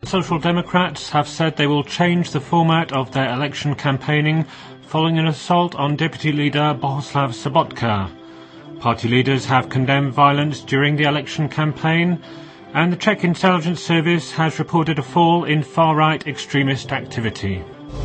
Social Democrats have said they will change the format of their election campaigning following an assault on Deputy Leader Bohuslav Sobotka. Party leaders have condemned violence during the election campaign, and the Czech intelligence service has reported a fall in far-right extremist activity.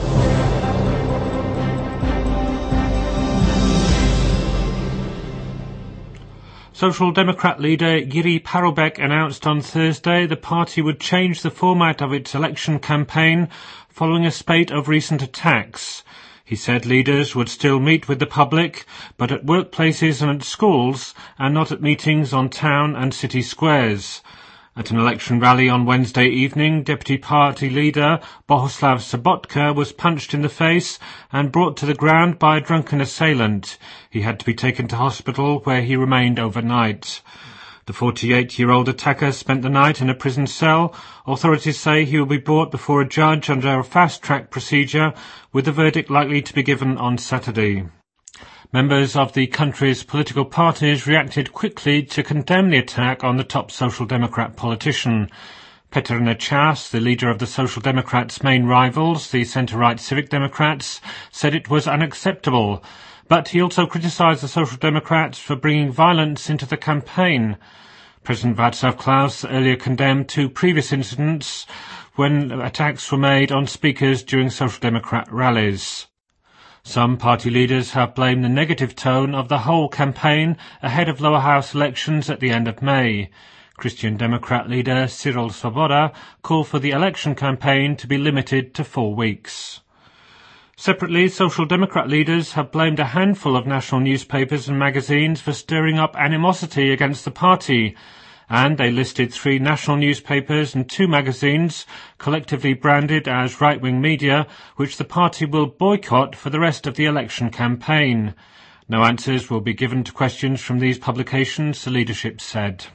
Social Democrat leader Jiří Paroubek announced on Thursday the party would change the format of its election campaign following a spate of recent attacks. He said leaders would still meet with the public, but at workplaces and at schools, and not at meetings on town and city squares. At an election rally on Wednesday evening, Deputy Party leader Bohuslav Sobotka was punched in the face and brought to the ground by a drunken assailant. He had to be taken to hospital, where he remained overnight. The 48-year-old attacker spent the night in a prison cell. Authorities say he will be brought before a judge under a fast-track procedure, with the verdict likely to be given on Saturday. Members of the country's political parties reacted quickly to condemn the attack on the top Social Democrat politician. Petr Nečas, the leader of the Social Democrats' main rivals, the centre-right Civic Democrats, said it was unacceptable. But he also criticised the Social Democrats for bringing violence into the campaign. President Václav Klaus earlier condemned two previous incidents when attacks were made on speakers during Social Democrat rallies. Some party leaders have blamed the negative tone of the whole campaign ahead of lower house elections at the end of May. Christian Democrat leader Cyril Svoboda called for the election campaign to be limited to 4 weeks. Separately, Social Democrat leaders have blamed a handful of national newspapers and magazines for stirring up animosity against the party, and they listed 3 national newspapers and 2 magazines, collectively branded as right-wing media, which the party will boycott for the rest of the election campaign. No answers will be given to questions from these publications, the leadership said.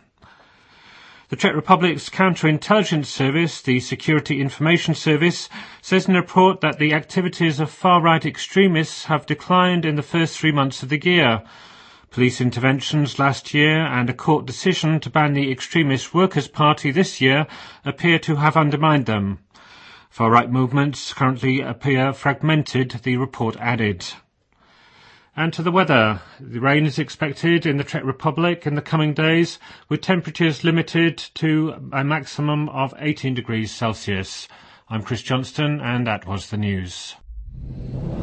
The Czech Republic's counterintelligence service, the Security Information Service, says in a report that the activities of far-right extremists have declined in the first 3 months of the year. Police interventions last year and a court decision to ban the extremist Workers' Party this year appear to have undermined them. Far-right movements currently appear fragmented, the report added. And to the weather. The rain is expected in the Czech Republic in the coming days, with temperatures limited to a maximum of 18 degrees Celsius. I'm Chris Johnston, and that was the news.